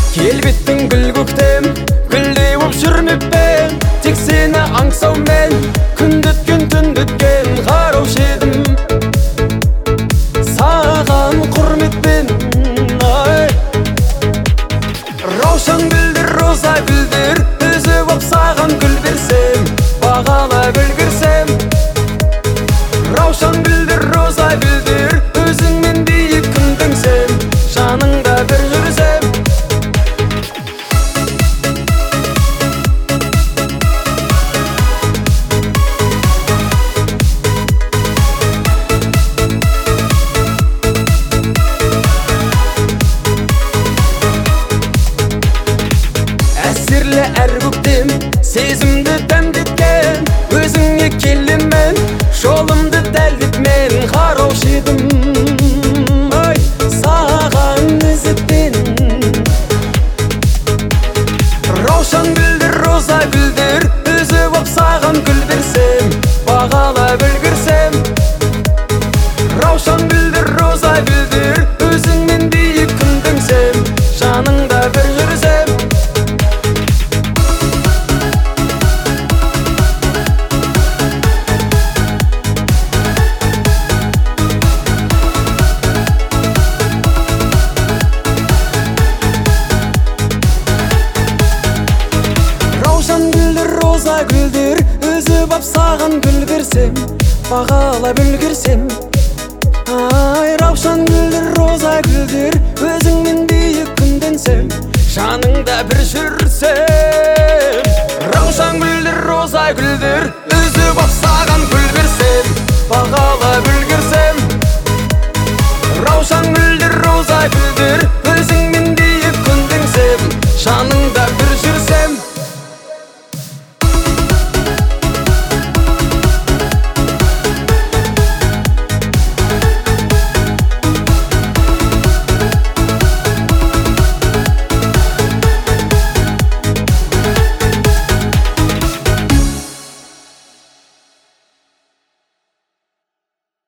келбеттің гүл көктем, гүлдей боп жүрмеппен, тек сені аңсаумен күнді өткен түнді өткен қараушы едім саған құрметпен. Раушан гүлдер, роза гүлдер, өзі боп саған гүл берсем, бағалап үлгерсем. Раушан гүлдер, роза гүлдер, өзіңмен биік күндіңсем, жаныңда бір жүрсем. Әсерлі әр көктем сезімді дәмдеткен, өзіңе келемін жолымды дәлдетмен қараушы едім саған ізетпен. Раушан гүлдер, роза гүлдер, өзі боп саған гүл берсем, бағалап үлгерсем. Раушан гүлдер, роза гүлдер, өзіңмен биік күндіңсем, жаныңда бір жүрсем. Раушан гүлдер, роза гүлдер, өзі боп саған гүл берсем, бағалап үлгерсем. Раушан гүлдер, роза гүлдер, өзіңмен